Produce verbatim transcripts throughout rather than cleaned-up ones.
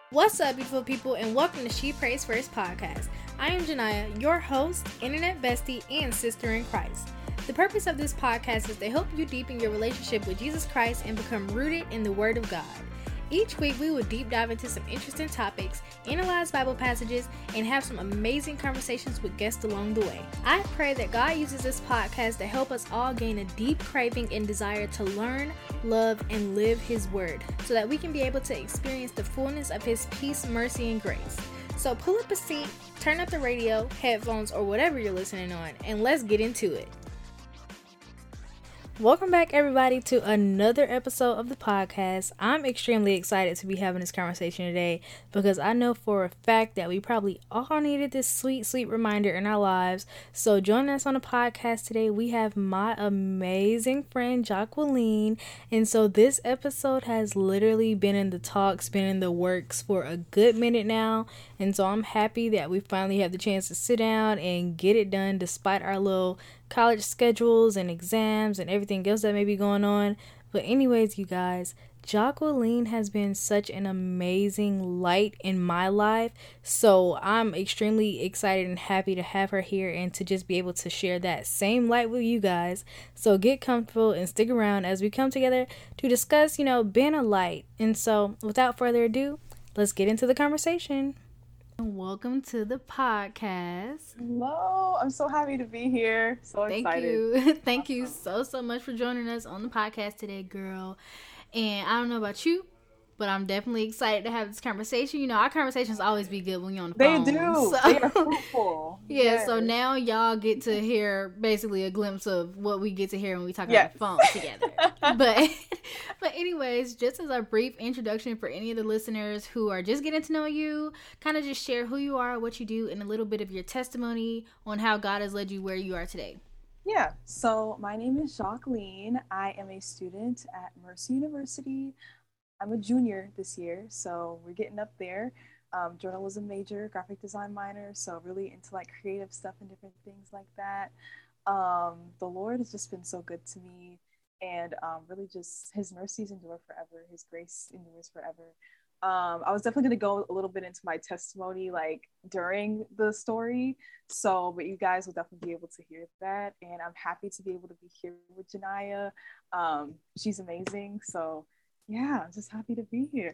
What's up, beautiful people, and welcome to She Prays First podcast. I am Janiyah, your host, internet bestie, and sister in Christ. The purpose of this podcast is to help you deepen your relationship with Jesus Christ and become rooted in the Word of God. Each week, we will deep dive into some interesting topics, analyze Bible passages, and have some amazing conversations with guests along the way. I pray that God uses this podcast to help us all gain a deep craving and desire to learn, love, and live His Word, so that we can be able to experience the fullness of His peace, mercy, and grace. So pull up a seat, turn up the radio, headphones, or whatever you're listening on, and let's get into it. Welcome back, everybody, to another episode of the podcast. I'm extremely excited to be having this conversation today because I know for a fact that we probably all needed this sweet, sweet reminder in our lives. So joining us on the podcast today, we have my amazing friend, Jacqueline. And so this episode has literally been in the talks, been in the works for a good minute now. And so I'm happy that we finally have the chance to sit down and get it done despite our little college schedules and exams and everything else that may be going on. But anyways, you guys, Jacqueline has been such an amazing light in my life. So I'm extremely excited and happy to have her here and to just be able to share that same light with you guys. So get comfortable and stick around as we come together to discuss, you know, being a light. And so without further ado, let's get into the conversation. Welcome to the podcast. Hello, I'm so happy to be here. So Thank excited. you. Thank you so, so much for joining us on the podcast today, girl. And I don't know about you, but I'm definitely excited to have this conversation. You know, our conversations always be good when you're on the They phone. do. So, they are fruitful. yeah, yes. so now y'all get to hear basically a glimpse of what we get to hear when we talk yes. on the phone together. but but anyways, just as a brief introduction for any of the listeners who are just getting to know you, kind of just share who you are, what you do, and a little bit of your testimony on how God has led you where you are today. Yeah, so my name is Jacqueline. I am a student at Mercer University. I'm a junior this year, so we're getting up there. Um, journalism major, graphic design minor, so really into like creative stuff and different things like that. Um, the Lord has just been so good to me, and um, really just His mercies endure forever. His grace endures forever. Um, I was definitely going to go a little bit into my testimony like during the story, so but you guys will definitely be able to hear that, and I'm happy to be able to be here with Janiyah. Um, she's amazing, so yeah, I'm just happy to be here.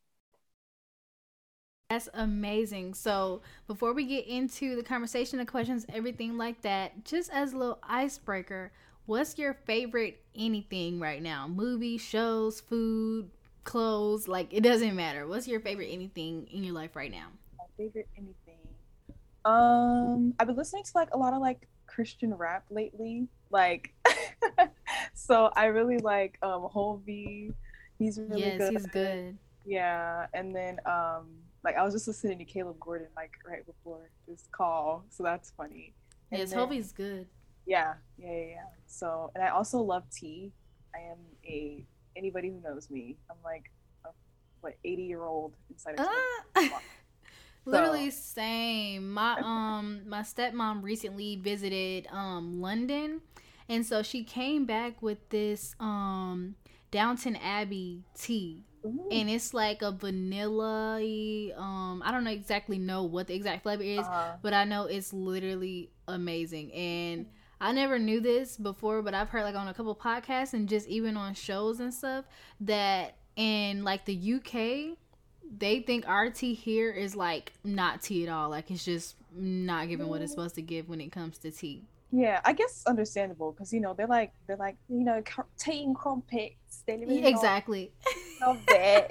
That's amazing. So before we get into the conversation, the questions, everything like that, just as a little icebreaker, what's your favorite anything right now? Movies, shows, food, clothes, like it doesn't matter. What's your favorite anything in your life right now? My favorite anything. Um, I've been listening to like a lot of like Christian rap lately. Like so I really like um Hovey. He's really yes, good. Yes, he's good. Yeah. And then um like I was just listening to Caleb Gordon like right before this call. So that's funny. And yes, then, Hovey's good. Yeah, yeah, yeah, yeah. So and I also love tea. I am a anybody who knows me, I'm like a what eighty year old inside of uh, literally same. My um my stepmom recently visited um London, and so she came back with this um Downton Abbey tea. Ooh. And it's like a vanilla um I don't know exactly know what the exact flavor is, uh-huh. but I know it's literally amazing. And I never knew this before, but I've heard like on a couple podcasts and just even on shows and stuff that in like the U K they think our tea here is like not tea at all. Like it's just not giving what it's supposed to give when it comes to tea. Yeah, I guess it's understandable because you know they're like they're like you know tea and crumpets. They really exactly. Love that.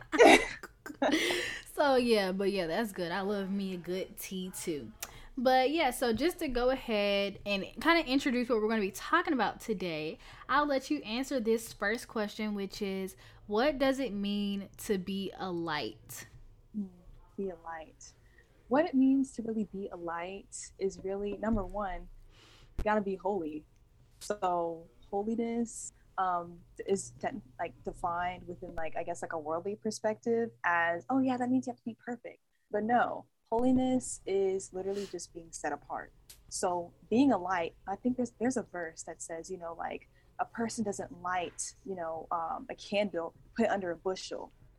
So yeah, but yeah, that's good. I love me a good tea too. But yeah, so just to go ahead and kind of introduce what we're going to be talking about today, I'll let you answer this first question, which is, what does it mean to be a light? Be a light. What it means to really be a light is really, number one, you got to be holy. So holiness um, is de- like defined within like, I guess like a worldly perspective as, oh yeah, that means you have to be perfect. But no. Holiness is literally just being set apart. So being a light, I think there's there's a verse that says, you know, like a person doesn't light, you know, um, a candle, put it under a bushel.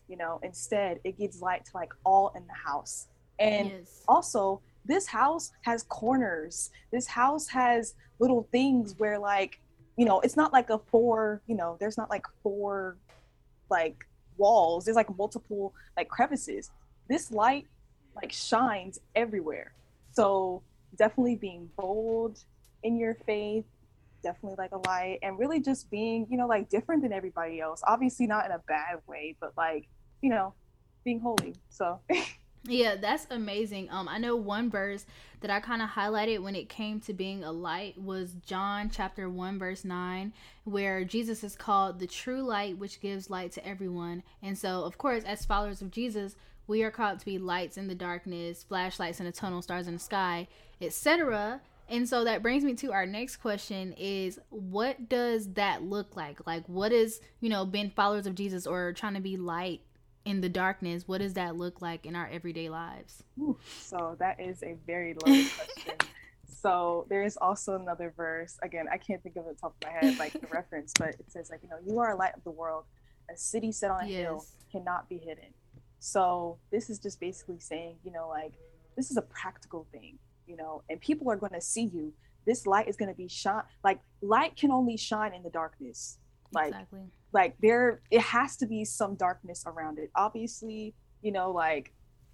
You know, instead it gives light to like all in the house. And Yes. also, this house has corners. This house has little things where like, you know, it's not like a four, you know, there's not like four like walls. There's like multiple like crevices. This light like shines everywhere. So definitely being bold in your faith, definitely like a light, and really just being, you know, like different than everybody else. Obviously not in a bad way, but like, you know, being holy. So Yeah, that's amazing. Um, I know one verse that I kind of highlighted when it came to being a light was John chapter one verse nine, where Jesus is called the true light, which gives light to everyone. And so, of course, as followers of Jesus, we are called to be lights in the darkness, flashlights in the tunnel, stars in the sky, et cetera. And so that brings me to our next question: is what does that look like? Like, what is, you know, being followers of Jesus or trying to be light in the darkness, what does that look like in our everyday lives? Ooh, so that is a very loaded question. So there is also another verse. Again, I can't think of it top of my head, like the reference, but it says like, you know, you are a light of the world. A city set on a yes. hill cannot be hidden. So this is just basically saying, you know, like this is a practical thing, you know, and people are going to see you. This light is going to be shine. Like light can only shine in the darkness. Like, exactly. Like there, it has to be some darkness around it. Obviously, you know, like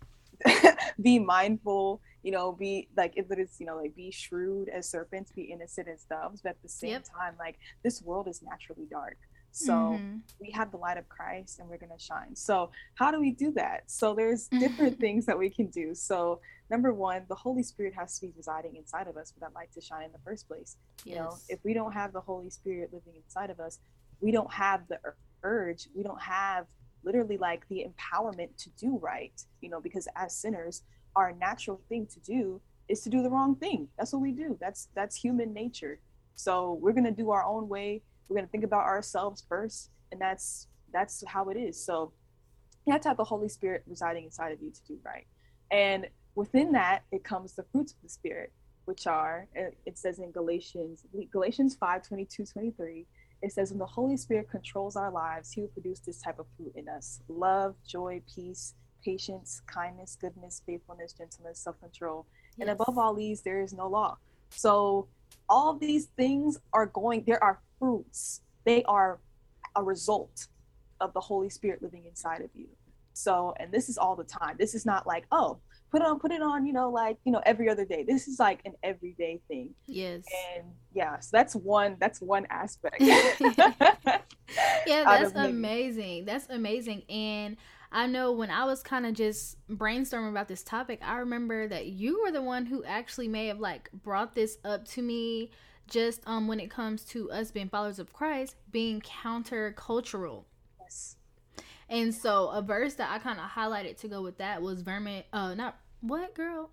be mindful, you know, be like, if it is, you know, like be shrewd as serpents, be innocent as doves. But at the same yep. time, like this world is naturally dark. So mm-hmm. we have the light of Christ and we're going to shine. So how do we do that? So there's different things that we can do. So number one, the Holy Spirit has to be residing inside of us for that light to shine in the first place. Yes. You know, if we don't have the Holy Spirit living inside of us, we don't have the urge, we don't have literally like the empowerment to do right, you know, because as sinners, our natural thing to do is to do the wrong thing. That's what we do. That's that's human nature. So we're gonna do our own way. We're gonna think about ourselves first, and that's that's how it is. So you have to have the Holy Spirit residing inside of you to do right. And within that, it comes the fruits of the Spirit, which are, it says in Galatians, Galatians five, twenty-two, twenty-three, it says, when the Holy Spirit controls our lives, he will produce this type of fruit in us: love, joy, peace, patience, kindness, goodness, faithfulness, gentleness, self-control. Yes. And above all these, there is no law. So all of these things are going, there are fruits. They are a result of the Holy Spirit living inside of you. So, and this is all the time. This is not like, oh, put it on, put it on, you know, like, you know, every other day. This is like an everyday thing. Yes. And yeah, so that's one, that's one aspect. Yeah, that's amazing. That's amazing. And I know when I was kind of just brainstorming about this topic, I remember that you were the one who actually may have like brought this up to me, just um when it comes to us being followers of Christ, being countercultural. Yes. And so a verse that I kind of highlighted to go with that was Vermin, uh, not what girl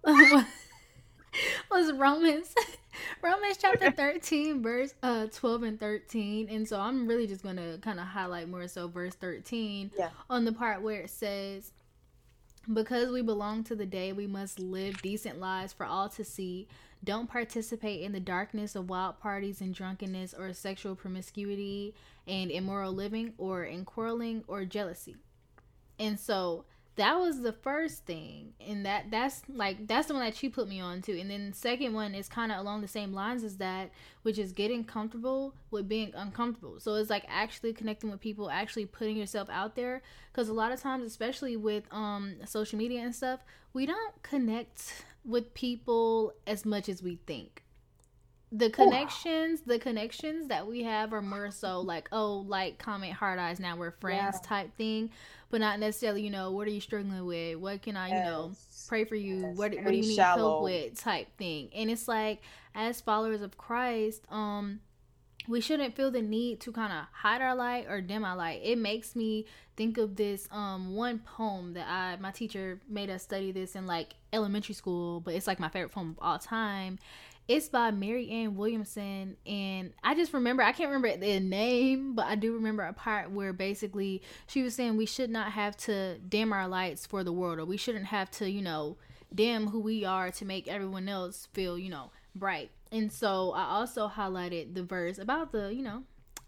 was Romans, Romans chapter thirteen, verse uh twelve and thirteen. And so I'm really just gonna kind of highlight more so verse thirteen, yeah, on the part where it says, because we belong to the day, we must live decent lives for all to see. Don't participate in the darkness of wild parties and drunkenness or sexual promiscuity and immoral living or in quarreling or jealousy. And so that was the first thing. And that that's like, that's the one that you put me on to. And then the second one is kind of along the same lines as that, which is getting comfortable with being uncomfortable. So it's like actually connecting with people, actually putting yourself out there. Because a lot of times, especially with um social media and stuff, we don't connect with people as much as we think. The connections, the connections that we have are more so like, oh, like, comment, hard eyes, now we're friends, yeah, type thing, but not necessarily, you know, what are you struggling with? What can I, yes, you know, pray for you? Yes. What, what do you need shallow. help with? Type thing. And it's like, as followers of Christ, um, we shouldn't feel the need to kind of hide our light or dim our light. It makes me think of this um one poem that I my teacher made us study this in like elementary school, but it's like my favorite poem of all time. It's by Mary Ann Williamson, and I just remember, I can't remember the name, but I do remember a part where basically she was saying we should not have to dim our lights for the world, or we shouldn't have to, you know, dim who we are to make everyone else feel, you know, bright. And so I also highlighted the verse about the, you know,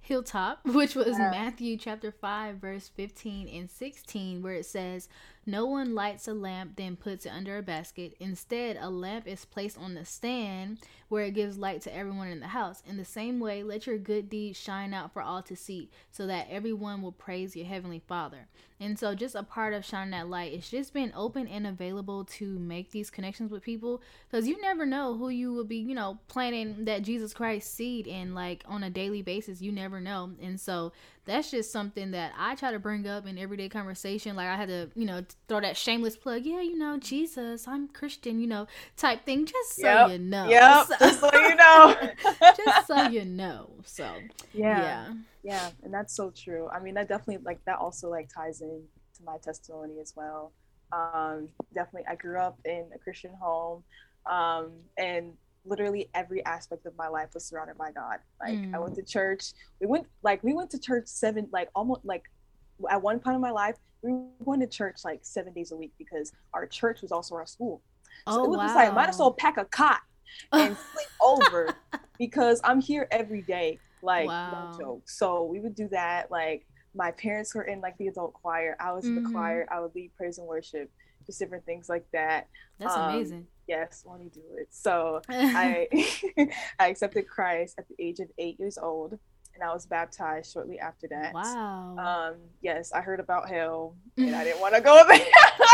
Hilltop, which was Yeah. Matthew chapter five, verse fifteen and sixteen, where it says, "No one lights a lamp, then puts it under a basket. Instead, a lamp is placed on the stand where it gives light to everyone in the house. In the same way, let your good deeds shine out for all to see, so that everyone will praise your heavenly Father." And so just a part of shining that light is just being open and available to make these connections with people, because you never know who you will be, you know, planting that Jesus Christ seed in, like on a daily basis. You never know. And so that's just something that I try to bring up in everyday conversation. Like I had to, you know, throw that shameless plug. Yeah, you know, Jesus, I'm Christian, you know, type thing, just so Yep. you know. Yep. So, just so you know. just so you know. So yeah. yeah. Yeah, and that's so true. I mean, that definitely, like, that also, like, ties in to my testimony as well. Um, definitely, I grew up in a Christian home, um, and literally every aspect of my life was surrounded by God. Like, mm. I went to church. We went, like, we went to church seven, like, almost, like, at one point in my life, we were going to church, like, seven days a week because our church was also our school. So oh, it was wow. just like, might as well pack a cot and sleep over because I'm here every day. Like, wow. No joke. So we would do that. Like, my parents were in, like, the adult choir. I was mm-hmm. in the choir. I would lead praise and worship, just different things like that. That's um, amazing. Yes, want to do it. So I I accepted Christ at the age of eight years old, and I was baptized shortly after that. Wow. Um, yes, I heard about hell, and I didn't want to go there.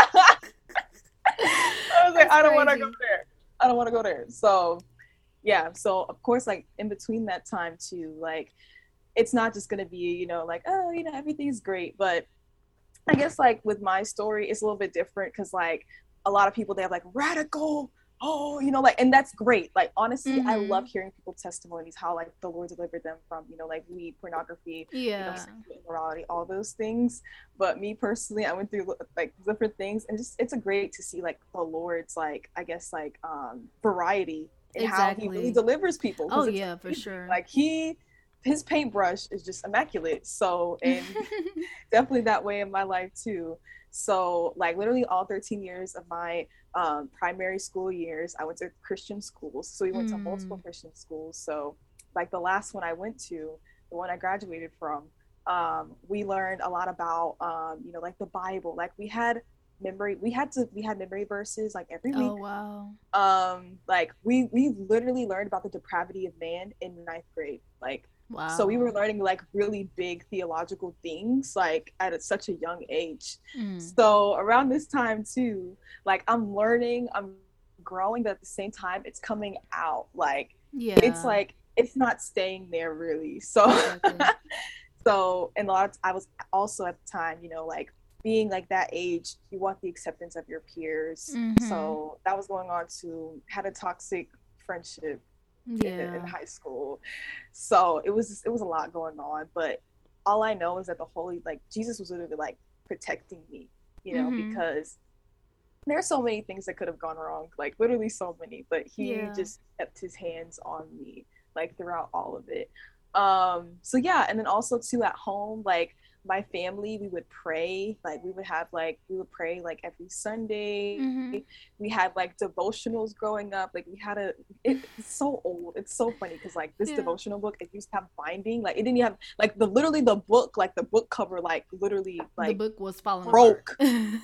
I was like, That's I don't want to go there. I don't want to go there. So yeah, so of course, like in between that time too, like it's not just gonna be, you know, like, oh, you know, everything's great, but I guess like with my story, it's a little bit different because like a lot of people, they have like radical, oh, you know, like, and that's great. Like honestly, mm-hmm. I love hearing people's testimonies, how like the Lord delivered them from, you know, like weed, pornography, yeah, you know, sexual immorality, all those things. But me personally, I went through like different things, and just it's a great to see like the Lord's like I guess like um variety. And exactly. how he really delivers people. Oh yeah, for sure. Like he, his paintbrush is just immaculate. So, and definitely that way in my life too. So like literally all thirteen years of my um, primary school years, I went to Christian schools. So we went mm. to multiple Christian schools. So like the last one I went to, the one I graduated from, um, we learned a lot about, um, you know, like the Bible. Like we had memory we had to we had memory verses like every week. Oh wow. Um like we we literally learned about the depravity of man in ninth grade. Like wow. So we were learning like really big theological things like at a, such a young age. Mm. So around this time too, like I'm learning, I'm growing, but at the same time it's coming out. Like yeah. It's like it's not staying there really. So exactly. So and a lot of, I was also at the time, you know, like being like that age, you want the acceptance of your peers. Mm-hmm. So that was going on too. Had a toxic friendship yeah. in, in high school. So it was it was a lot going on. But all I know is that the Holy, like Jesus was literally like protecting me, you know, mm-hmm. because there's so many things that could have gone wrong, like literally so many. But he yeah. just kept his hands on me, like throughout all of it. Um, so yeah, and then also too at home, like my family, we would pray, like we would have like we would pray like every Sunday. Mm-hmm. We had like devotionals growing up. Like we had a it, it's so old, it's so funny because like this yeah. devotional book, it used to have binding, like it didn't have like the literally the book, like the book cover, like literally like the book was falling broke.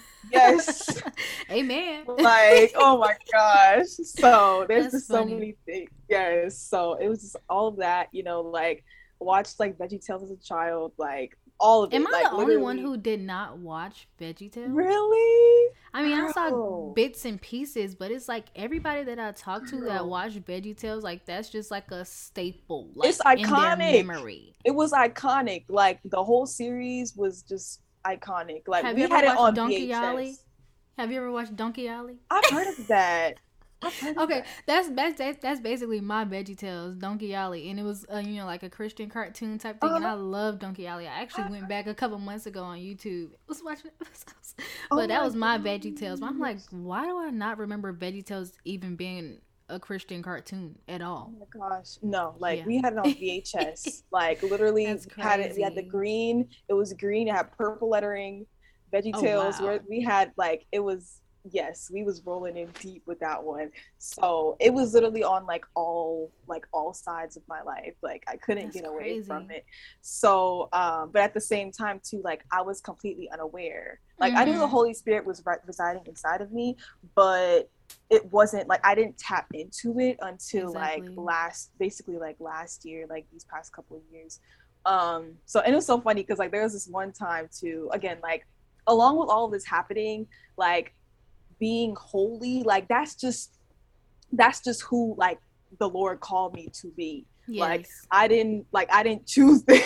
Yes. Amen. Like oh my gosh. So there's That's just funny. So many things. Yes. So it was just all of that, you know, like watched like VeggieTales as a child, like all of it. Am I like, the only one who did not watch VeggieTales? Really? I mean, Girl. I saw bits and pieces, but it's like everybody that I talk to Girl. that watched VeggieTales, like that's just like a staple. Like, it's iconic. In their memory. It was iconic. Like the whole series was just iconic. Like Have we you ever had watched it on Donkey V H S. Alley? Have you ever watched Donkey Alley? I've heard of that. Okay, that's that's that's basically my VeggieTales, Donkey Alley, and it was uh, you know like a Christian cartoon type thing, uh-huh. and I love Donkey Alley. I actually went back a couple months ago on YouTube. I was watching episodes, but oh that was my VeggieTales. But I'm like, why do I not remember VeggieTales even being a Christian cartoon at all? Oh my gosh, no! Like yeah. we had it on V H S. Like literally had it. We had the green. It was green. It had purple lettering. VeggieTales. Oh, wow. Where we had like it was. yes, we was rolling in deep with that one. So it was literally on like all like all sides of my life. Like I couldn't That's get away crazy. from it. So um but at the same time too, like I was completely unaware. Like I knew the Mm-hmm. Holy Spirit was re- residing inside of me, but it wasn't like I didn't tap into it until like Exactly. last basically like last year, like these past couple of years. Um so and it was so funny because like there was this one time too, again, like along with all of this happening, like being holy, like that's just that's just who like the Lord called me to be. Like Yes. I didn't like I didn't choose this.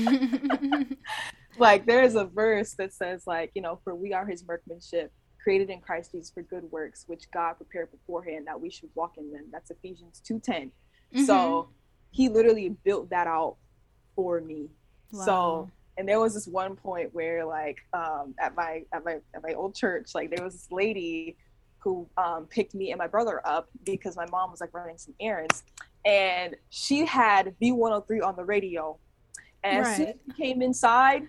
Like there's a verse that says like, you know, for we are his workmanship, created in Christ Jesus for good works, which God prepared beforehand that we should walk in them. That's Ephesians two ten. Mm-hmm. So he literally built that out for me. Wow. So and there was this one point where like um at my at my at my old church, like there was this lady who um picked me and my brother up because my mom was like running some errands, and she had V one oh three on the radio, and as soon as Right. she came inside,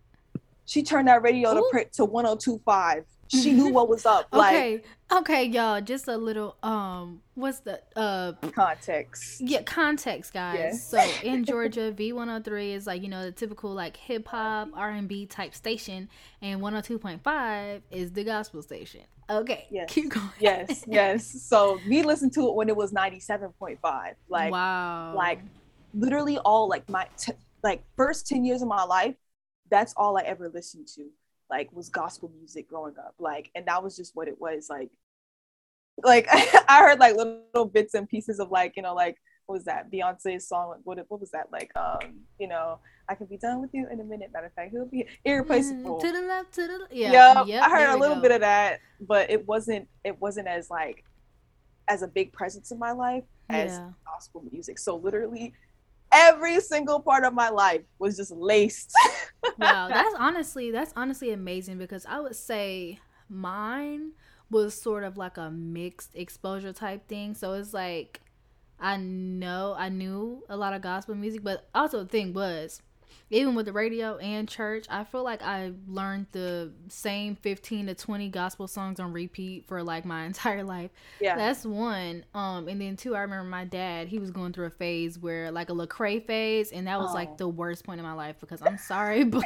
she turned that radio to Ooh. print to one oh two point five. She knew what was up. Like Okay. Okay, y'all. Just a little um what's the uh context. yeah, context, guys. Yes. So in Georgia, V one oh three is like, you know, the typical like hip hop, R and B type station, and one oh two point five is the gospel station. Okay. Yes. Keep going. Yes. Yes. So we listened to it when it was ninety-seven point five. Like Wow. like literally all like my t- like first ten years of my life, that's all I ever listened to, like was gospel music growing up. Like, and that was just what it was. Like like I heard like little bits and pieces of like, you know, like what was that Beyonce's song, what what was that, like um you know, I can be done with you in a minute, matter of fact he'll be irreplaceable. Mm, to the left, to the yeah, Yeah, yep, I heard there a we little go. bit of that, but it wasn't it wasn't as like as a big presence in my life as Yeah. gospel music. So literally every single part of my life was just laced. Wow, that's honestly that's honestly amazing, because I would say mine was sort of like a mixed exposure type thing. So it's like I know I knew a lot of gospel music, but also the thing was, even with the radio and church, I feel like I learned the same fifteen to twenty gospel songs on repeat for like my entire life. Yeah. That's one. Um, and then two, I remember my dad, he was going through a phase where like a Lecrae phase, and that was Oh. like the worst point in my life, because I'm sorry, but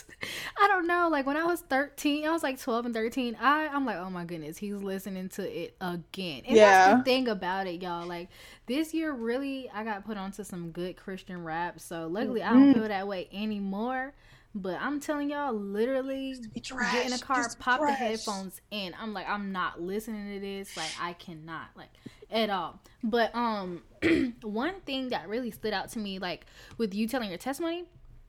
I don't know. Like when I was thirteen, I was like twelve and thirteen. I, I'm like, oh my goodness, he's listening to it again. And Yeah. that's the thing about it, y'all. Like this year, really, I got put onto some good Christian rap. So luckily, I don't Mhm. feel that way anymore. But I'm telling y'all, literally Be trash. get in a car, Just be pop the trash. headphones in. I'm like, I'm not listening to this. Like, I cannot, like, at all. But um, one thing that really stood out to me, like, with you telling your testimony,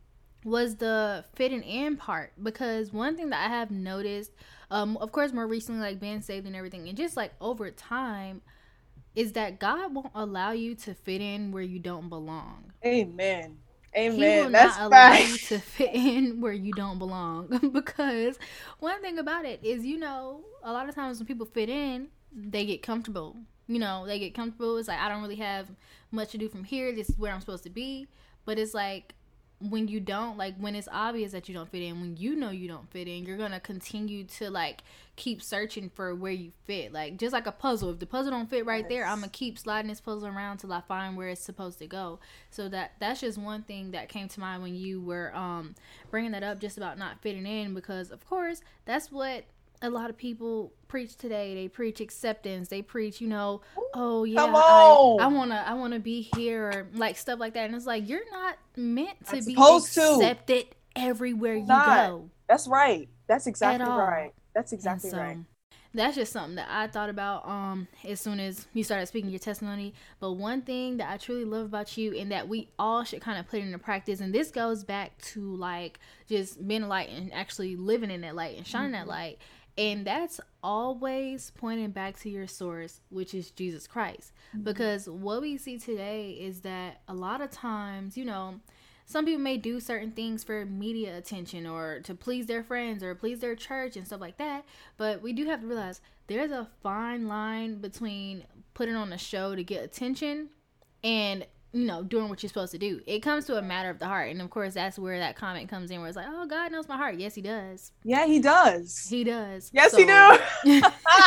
was the fitting in part. Because one thing that I have noticed, um, of course, more recently, like, being saved and everything, and just, like, over time, is that God won't allow you to fit in where you don't belong. Amen. Amen. He will That's not allow facts. you to fit in where you don't belong. Because one thing about it is, you know, a lot of times when people fit in, they get comfortable. You know, they get comfortable. It's like, I don't really have much to do from here. This is where I'm supposed to be. But it's like, when you don't, like, when it's obvious that you don't fit in, when you know you don't fit in, you're gonna continue to like keep searching for where you fit. Like, just like a puzzle, if the puzzle don't fit right Yes. there, I'm gonna keep sliding this puzzle around till I find where it's supposed to go. So that that's just one thing that came to mind when you were um bringing that up, just about not fitting in. Because of course that's what a lot of people preach today. They preach acceptance. They preach, you know, oh yeah, Come I, on. I wanna I wanna be here, or like stuff like that. And it's like, you're not meant to Not be supposed to. accepted everywhere you Not. go. That's right. That's exactly all. right. That's And exactly so right. that's just something that I thought about um as soon as you started speaking your testimony. But one thing that I truly love about you, and that we all should kind of put into practice, and this goes back to like just being a light and actually living in that light and shining Mhm. that light. And that's always pointing back to your source, which is Jesus Christ. Mhm. Because what we see today is that a lot of times, you know, some people may do certain things for media attention, or to please their friends, or please their church and stuff like that. But we do have to realize there's a fine line between putting on a show to get attention and you know, doing what you're supposed to do. It comes to a matter of the heart. And of course, that's where that comment comes in where it's like, oh, God knows my heart. Yes, he does. Yeah, he does. He does. Yes, so, he do.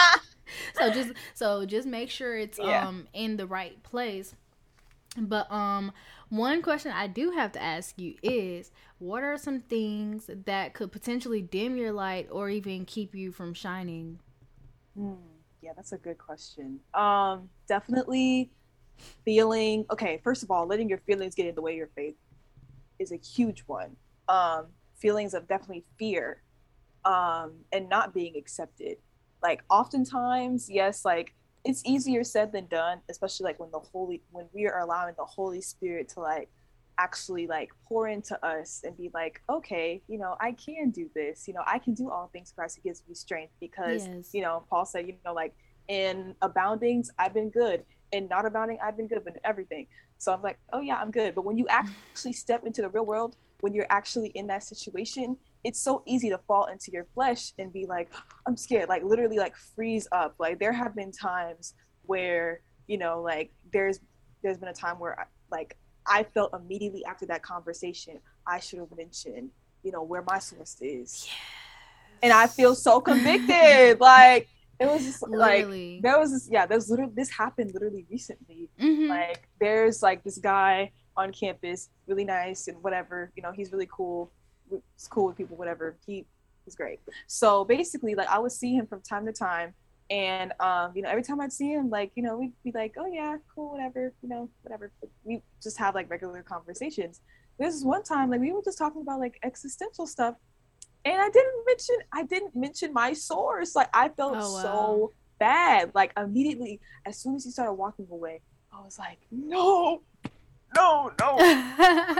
so just so just make sure it's yeah. um in the right place. But um one question I do have to ask you is, what are some things that could potentially dim your light or even keep you from shining? Mm, yeah, that's a good question. Um, definitely feeling, okay, first of all, letting your feelings get in the way of your faith is a huge one. Um, feelings of definitely fear, um, and not being accepted. Like oftentimes, yes, like it's easier said than done, especially like when the Holy, when we are allowing the Holy Spirit to like actually like pour into us and be like, okay, you know, I can do this, you know, I can do all things Christ who gives me strength, because Yes. you know, Paul said, you know, like in aboundings I've been good, in not abounding I've been good, but in everything. So I'm like, oh yeah, I'm good. But when you actually step into the real world, when you're actually in that situation, it's so easy to fall into your flesh and be like, I'm scared, like literally like freeze up. Like there have been times where, you know, like there's there's been a time where I, like I felt immediately after that conversation, I should have mentioned, you know, where my source is. Yes. And I feel so convicted. Like it was just literally. like there was this yeah there's literally this happened literally recently. Mm-hmm. Like there's like this guy on campus, really nice and whatever, you know, he's really cool, he's cool with people, whatever, he he's great. So basically, like I would see him from time to time, and um you know, every time I'd see him, like, you know, we'd be like, oh yeah, cool, whatever, you know, whatever, we just have like regular conversations. There's this one time like we were just talking about like existential stuff, and I didn't mention I didn't mention my source. Like I felt oh, wow. so bad. Like immediately, as soon as he started walking away, I was like, no, no, no.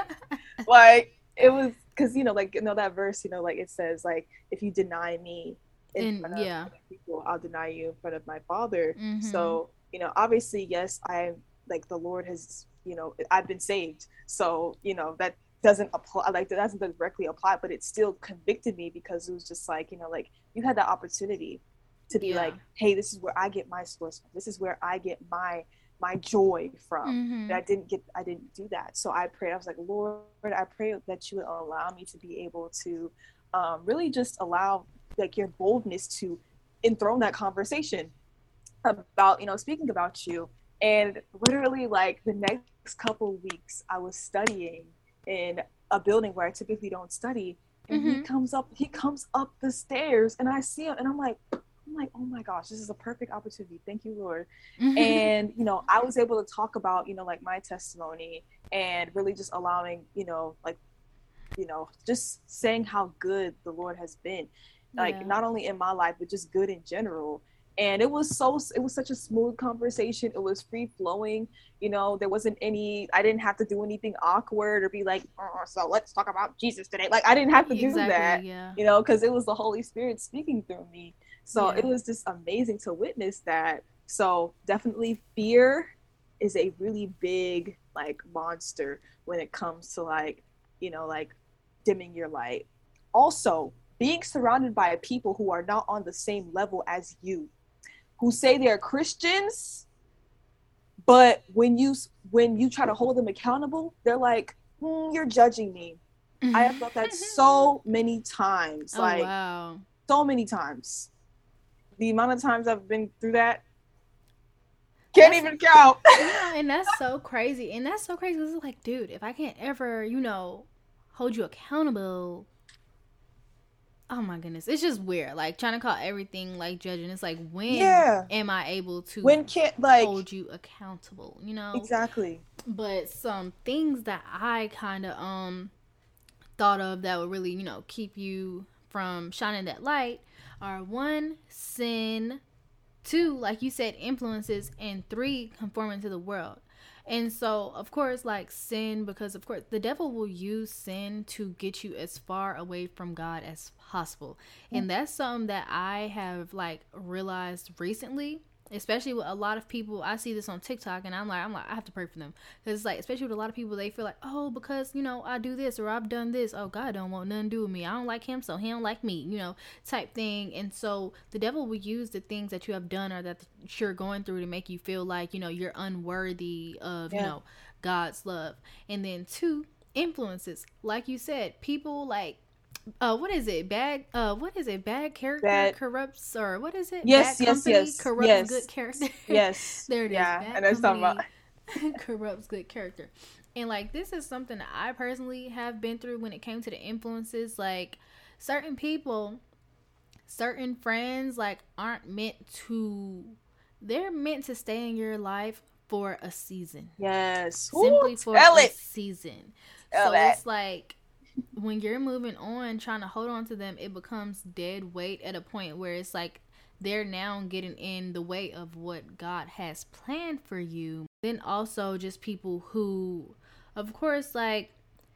Like it was because, you know, like, you know, that verse, you know, like it says like, if you deny me in and, front of yeah. other people, I'll deny you in front of my Father. Mm-hmm. So, you know, obviously, yes, I like the Lord has, you know, I've been saved. So, you know, that doesn't apply, like that doesn't directly apply, but it still convicted me, because it was just like, you know, like you had the opportunity to be yeah. like, hey, this is where I get my source from. This is where I get my my joy from. Mm-hmm. And I didn't get I didn't do that. So I prayed. I was like, Lord, I pray that you would allow me to be able to um, really just allow like your boldness to enthrone that conversation about, you know, speaking about you. And literally like the next couple of weeks I was studying in a building where I typically don't study, and mm-hmm. he comes up he comes up the stairs, and I see him, and I'm like I'm like oh my gosh, this is a perfect opportunity, thank you, Lord. Mm-hmm. And you know, I was able to talk about, you know, like my testimony, and really just allowing, you know, like, you know, just saying how good the Lord has been, like yeah. not only in my life but just good in general. And it was so, it was such a smooth conversation. It was free flowing. You know, there wasn't any, I didn't have to do anything awkward or be like, oh, so let's talk about Jesus today. Like, I didn't have to do exactly, that, yeah. you know, because it was the Holy Spirit speaking through me. So yeah. it was just amazing to witness that. So definitely fear is a really big, like, monster when it comes to, like, you know, like dimming your light. Also, being surrounded by people who are not on the same level as you, who say they're Christians, but when you when you try to hold them accountable, they're like, mm, you're judging me. Mm-hmm. I have felt that so many times. Oh, like wow. So many times. The amount of times I've been through that can't that's, even count. Yeah, and that's so crazy. And that's so crazy because it's like, dude, if I can't ever, you know, hold you accountable, oh my goodness, it's just weird. Like trying to call everything like judging. It's like, when yeah. am I able to when can't like hold you accountable? You know, exactly. But some things that I kind of um thought of that would really, you know, keep you from shining that light are: one, sin; two, like you said, influences; and three, conforming to the world. And so, of course, like sin, because of course the devil will use sin to get you as far away from God as possible. And that's something that I have like realized recently, especially with a lot of people. I see this on TikTok, and I'm like, I'm like, I have to pray for them, because it's like, especially with a lot of people, they feel like, oh, because, you know, I do this or I've done this, oh, God don't want nothing to do with me. I don't like him, so he don't like me, you know, type thing. And so the devil will use the things that you have done or that you're going through to make you feel like, you know, you're unworthy of, yeah. you know, God's love. And then two, influences. Like you said, people like uh what is it? Bad uh what is it? Bad character bad. corrupts or what is it? Yes, bad yes, company yes. corrupts yes. good character. Yes. There it is. Yeah, Bad and that's talking about corrupts good character. And like this is something that I personally have been through when it came to the influences. Like certain people, certain friends like aren't meant to they're meant to stay in your life for a season. Yes. Simply Ooh, for a it. season. Tell so that. It's like when you're moving on, trying to hold on to them, it becomes dead weight at a point where it's like they're now getting in the way of what God has planned for you. Then also just people who, of course, like,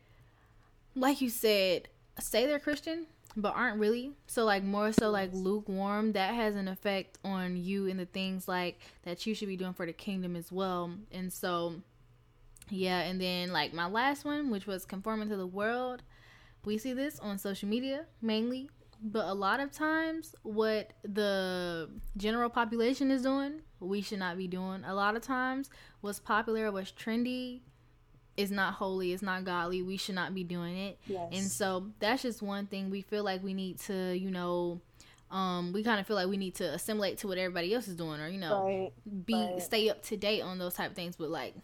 like you said, say they're Christian, but aren't really. So like more so like lukewarm, that has an effect on you and the things like that you should be doing for the kingdom as well. And so, yeah. And then like my last one, which was conforming to the world. We see this on social media mainly, but a lot of times what the general population is doing, we should not be doing. A lot of times what's popular, what's trendy is not holy, it's not godly. We should not be doing it. Yes. And so that's just one thing we feel like we need to, you know, um, we kind of feel like we need to assimilate to what everybody else is doing, or, you know, right. be right. stay up to date on those type of things. But like,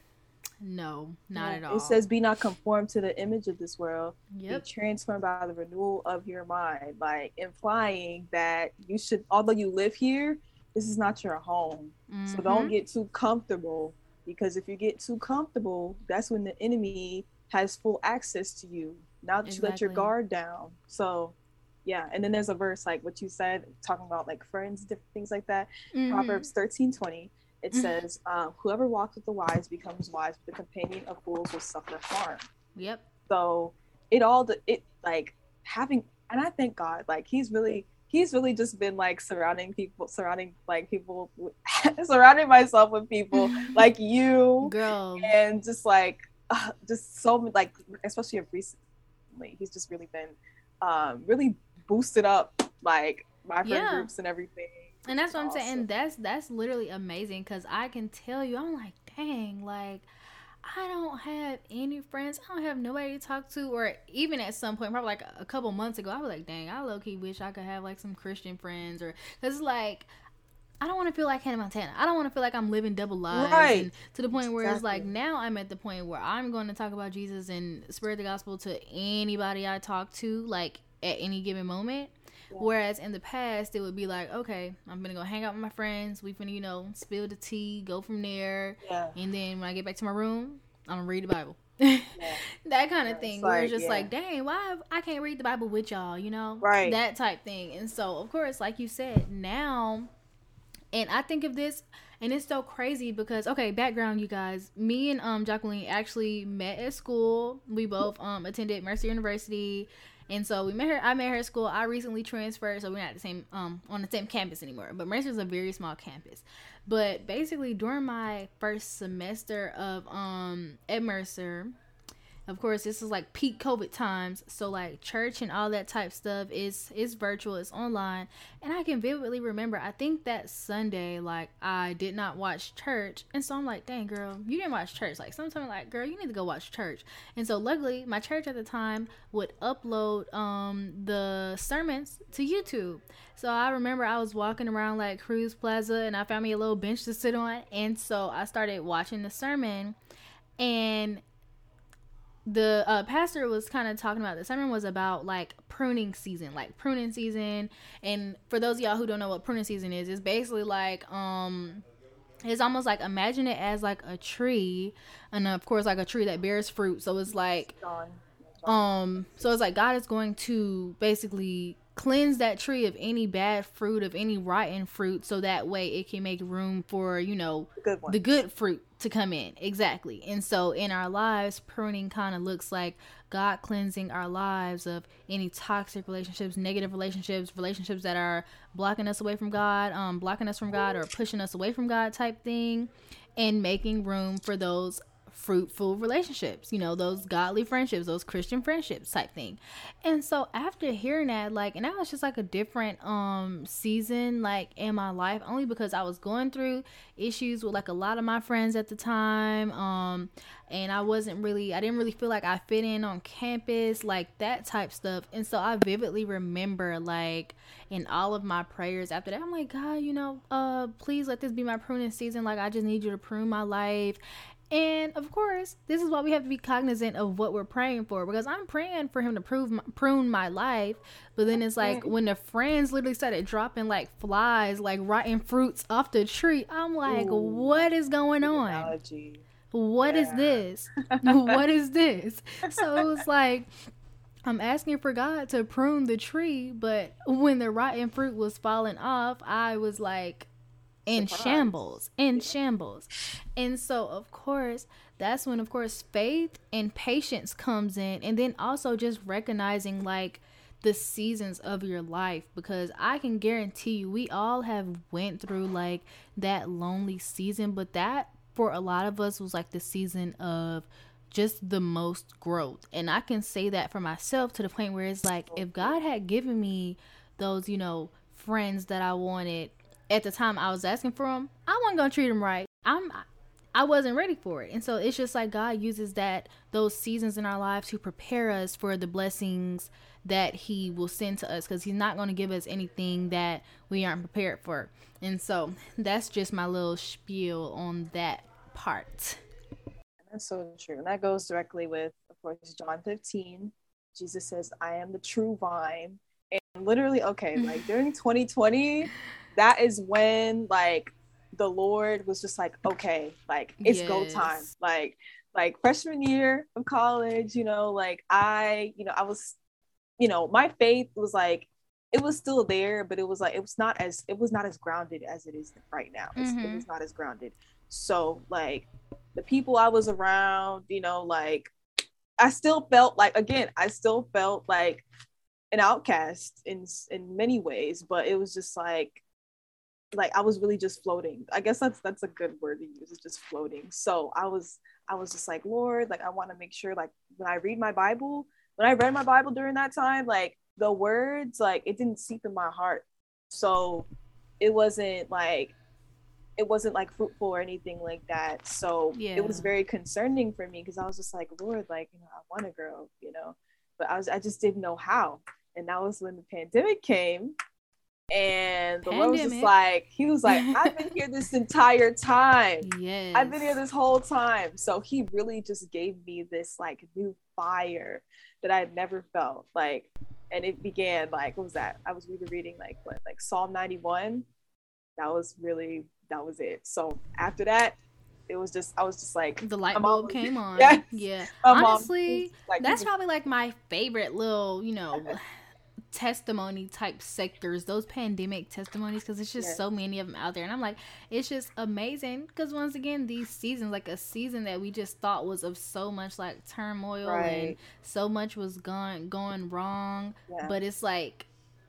no, not yeah. at all. It says, be not conformed to the image of this world. Yep. Be transformed by the renewal of your mind. Like implying that you should, although you live here, this is not your home. Mm-hmm. So don't get too comfortable, because if you get too comfortable, that's when the enemy has full access to you. Now that exactly. you let your guard down. So yeah. And then there's a verse like what you said, talking about like friends, different things like that. Mm-hmm. Proverbs thirteen twenty. It says, um, whoever walks with the wise becomes wise, but the companion of fools will suffer harm. Yep. So it all, the, it like having, and I thank God, like he's really, he's really just been like surrounding people, surrounding like people, surrounding myself with people like you. Girl. And just like, uh, just so like, especially recently, he's just really been um, really boosted up like my friend yeah. groups and everything. And that's what I'm awesome. saying. That's that's literally amazing, because I can tell you, I'm like, dang, like, I don't have any friends. I don't have nobody to talk to. Or even at some point, probably like a couple months ago, I was like, dang, I low-key wish I could have like some Christian friends. Or, because it's like, I don't want to feel like Hannah Montana. I don't want to feel like I'm living double lives. Right. And to the point where exactly. it's like, now I'm at the point where I'm going to talk about Jesus and spread the gospel to anybody I talk to, like, at any given moment. Yeah. Whereas in the past, it would be like, okay, I'm going to go hang out with my friends. We finna, you know, spill the tea, go from there. Yeah. And then when I get back to my room, I'm going to read the Bible. Yeah. That kind of yeah, thing. Where like, it's just yeah. like, dang, why I can't read the Bible with y'all, you know? Right. That type thing. And so, of course, like you said, now, and I think of this, and it's so crazy because, okay, background, you guys. Me and um Jacqueline actually met at school. We both um attended Mercer University. And so we met her. I met her at school. I recently transferred, so we're not at the same um on the same campus anymore. But Mercer's a very small campus. But basically, during my first semester of um at Mercer, of course, this is like peak COVID times. So like church and all that type stuff is is virtual, it's online. And I can vividly remember, I think that Sunday, like I did not watch church. And so I'm like, dang girl, you didn't watch church. Like sometimes like, girl, you need to go watch church. And so luckily my church at the time would upload um the sermons to YouTube. So I remember I was walking around like Cruz Plaza and I found me a little bench to sit on. And so I started watching the sermon, and the uh, pastor was kind of talking about, the sermon was about like pruning season, like pruning season. And for those of y'all who don't know what pruning season is, it's basically like, um, it's almost like, imagine it as like a tree, and of course like a tree that bears fruit. So it's like, um, so it's like God is going to basically cleanse that tree of any bad fruit, of any rotten fruit, so that way it can make room for, you know, good the good fruit to come in. Exactly. And so in our lives, pruning kind of looks like God cleansing our lives of any toxic relationships, negative relationships, relationships that are blocking us away from God, um, blocking us from God, or pushing us away from God type thing, and making room for those fruitful relationships, you know, those godly friendships, those Christian friendships type thing. And so after hearing that, like, and that was just like a different um season like in my life, only because I was going through issues with like a lot of my friends at the time. Um and I wasn't really I didn't really feel like I fit in on campus, like that type stuff. And so I vividly remember, like, in all of my prayers after that, I'm like, God, you know, uh please let this be my pruning season. Like, I just need you to prune my life. And of course, this is why we have to be cognizant of what we're praying for, because I'm praying for him to prove my, prune my life. But then it's like when the friends literally started dropping like flies, like rotten fruits off the tree, I'm like, Ooh, what is going on? Analogy. What yeah. is this? What is this? So it was like, I'm asking for God to prune the tree, but when the rotten fruit was falling off, I was like, in Surprise. shambles, in yeah. shambles. And so, of course, that's when, of course, faith and patience comes in. And then also just recognizing, like, the seasons of your life. Because I can guarantee you, we all have went through, like, that lonely season. But that, for a lot of us, was, like, the season of just the most growth. And I can say that for myself, to the point where it's like, if God had given me those, you know, friends that I wanted at the time I was asking for them, I wasn't gonna treat them right. I'm, I wasn't ready for it. And so it's just like God uses that, those seasons in our lives to prepare us for the blessings that he will send to us, because he's not going to give us anything that we aren't prepared for. And so that's just my little spiel on that part. That's so true. And that goes directly with, of course, John fifteen. Jesus says, I am the true vine. And literally, okay, like during twenty twenty, that is when, like, the Lord was just like, okay, like, it's yes. go time. Like, like freshman year of college, you know, like I, you know, I was, you know, my faith was like, it was still there, but it was like, it was not as, it was not as grounded as it is right now. Mm-hmm. It was not as grounded. So, like, the people I was around, you know, like, I still felt like, again, I still felt like an outcast in in many ways, but it was just like, like I was really just floating. I guess that's that's a good word to use, it's just floating. So I was I was just like, Lord, like I want to make sure, like when I read my Bible, when I read my Bible during that time, like the words, like it didn't seep in my heart. So it wasn't like it wasn't like fruitful or anything like that. So yeah. It was very concerning for me, because I was just like, Lord, like, you know, I want to grow, you know, but I was I just didn't know how. And that was when the pandemic came. And the Lord was just like, he was like, I've been here this entire time. Yes. I've been here this whole time. So he really just gave me this like new fire that I had never felt. Like, and it began like, what was that? I was really reading like what, like Psalm ninety-one. That was really, that was it. So after that, it was just, I was just like, the light bulb always, came on. Yes. Yeah. Um, Honestly, like, that's probably like my favorite little, you know, testimony type sectors, those pandemic testimonies, because it's just yeah. so many of them out there. And I'm like, it's just amazing, because once again, these seasons, like a season that we just thought was of so much like turmoil right. and so much was going going wrong, yeah. but it's like,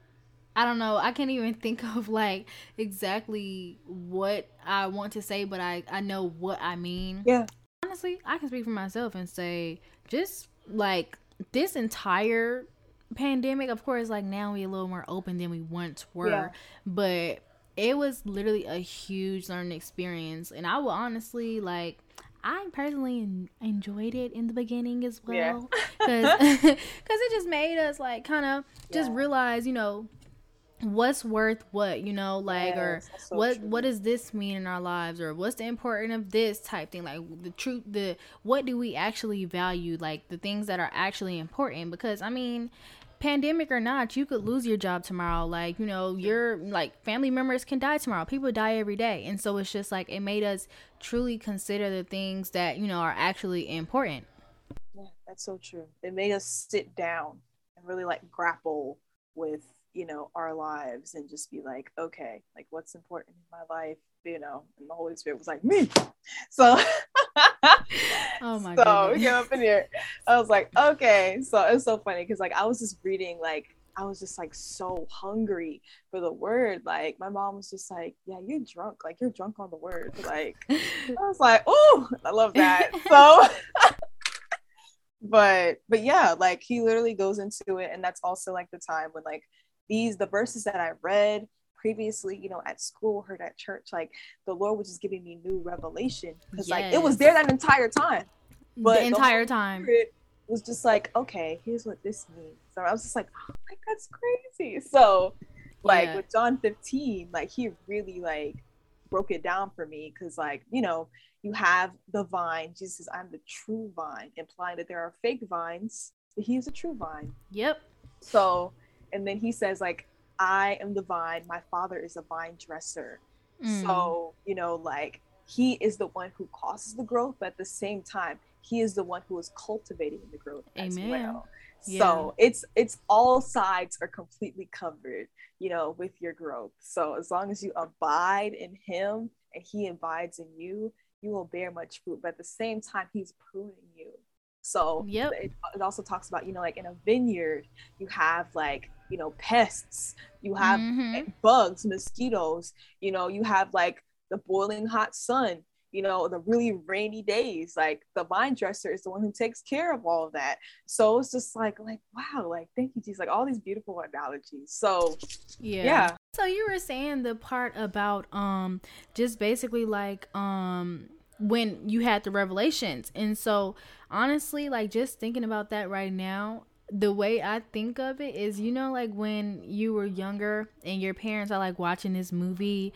I don't know, I can't even think of like exactly what I want to say, but I I know what I mean. Yeah, honestly, I can speak for myself and say, just like this entire pandemic, of course, like now we're a little more open than we once were, yeah. but it was literally a huge learning experience. And I will honestly, like, I personally enjoyed it in the beginning as well, because yeah. because it just made us like kind of just yeah. realize, you know, what's worth what, you know, like, yes, or so what true. What does this mean in our lives, or what's the importance of this type thing, like the truth, the what do we actually value, like the things that are actually important. Because I mean, pandemic or not, you could lose your job tomorrow, like, you know, your like family members can die tomorrow, people die every day. And so it's just like, it made us truly consider the things that, you know, are actually important. Yeah, that's so true. It made us sit down and really like grapple with, you know, our lives, and just be like, okay, like what's important in my life, you know. And the Holy Spirit was like, me. So oh my so goodness. we came up in here, I was like, okay. So it's so funny, because like I was just reading like I was just like so hungry for the word. Like my mom was just like, yeah, you're drunk. Like you're drunk on the word. Like I was like, oh, I love that. So but but yeah, like he literally goes into it, and that's also like the time when like these the verses that I read previously, you know, at school, heard at church, like the Lord was just giving me new revelation because yes. like it was there that entire time, but the entire the time Spirit was just like, okay, here's what this means. So I was just like, oh, like that's crazy. So like yeah. with John fifteen, like he really like broke it down for me, because like, you know, you have the vine. Jesus says, I'm the true vine, implying that there are fake vines, but he is a true vine. Yep. So, and then he says like, I am the vine, my father is a vine dresser. Mm. So, you know, like he is the one who causes the growth, but at the same time, he is the one who is cultivating the growth as Amen. Well. Yeah. So it's it's all sides are completely covered, you know, with your growth. So as long as you abide in him and he abides in you, you will bear much fruit. But at the same time, he's pruning you. So yep. it, it also talks about, you know, like in a vineyard, you have like, you know, pests, you have mm-hmm. bugs, mosquitoes, you know, you have like the boiling hot sun, you know, the really rainy days. Like the vine dresser is the one who takes care of all of that. So it's just like, like, wow, like, thank you, Jesus, like all these beautiful analogies. So yeah. yeah. So you were saying the part about um just basically like um when you had the revelations. And so honestly, like just thinking about that right now, the way I think of it is, you know, like when you were younger and your parents are like watching this movie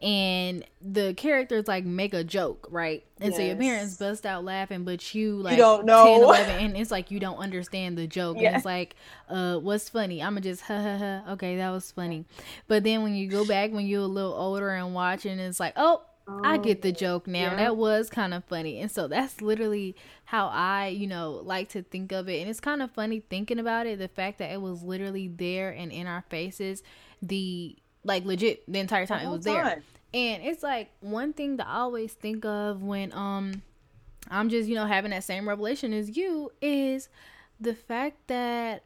and the characters like make a joke, right? And yes. so your parents bust out laughing, but you like you don't know. ten, eleven, and it's like you don't understand the joke. Yeah. And it's like, uh, what's funny? I'm gonna just, ha ha ha, okay, that was funny. But then when you go back when you're a little older and watching, it's like, oh, Oh, I get the joke now. Yeah. That was kind of funny. And so that's literally how I, you know, like to think of it. And it's kind of funny thinking about it. The fact that it was literally there and in our faces, the like legit the entire time the it was time. There. And it's like one thing that I always think of when um I'm just, you know, having that same revelation as you is the fact that